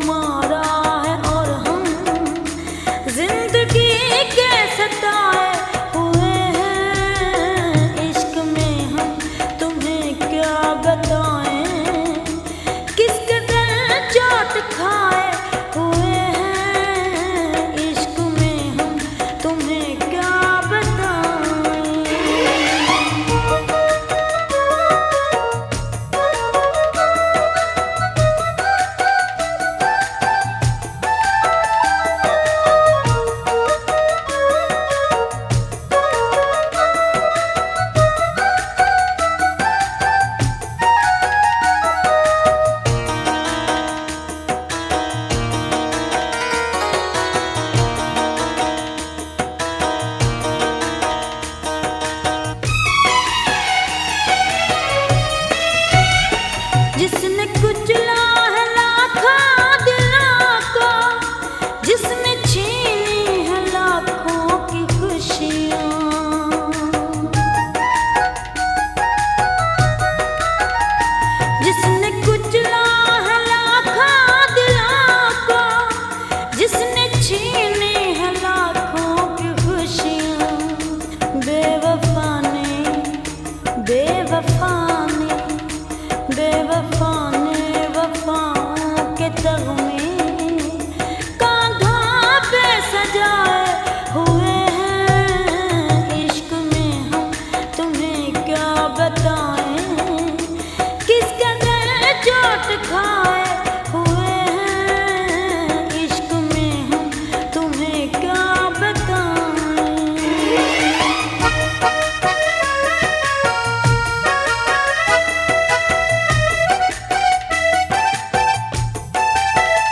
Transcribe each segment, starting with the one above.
मारा है और हम जिंदगी के सताए हुए हैं। इश्क में हम तुम्हें क्या बताएं, किस कदर चोट खाए हुए हैं। इश्क में हम तुम्हें क्या जिसने कुचला है लाखों दिलों को, जिसने छीनी है लाखों की खुशियाँ, जिसने कुचला है लाखों दिलों को, जिसने छीनी है लाखों की खुशियाँ। बेवफा ने वफाओं के तगमे कांधों पे सजाए हुए हैं। इश्क में हम तुम्हें क्या बताएं, किस कदर चोट खाए हुए हैं। इश्क में हम तुम्हें क्या बताएं।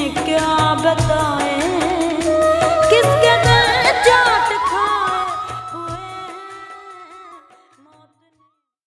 तुम्हें क्या बताएं।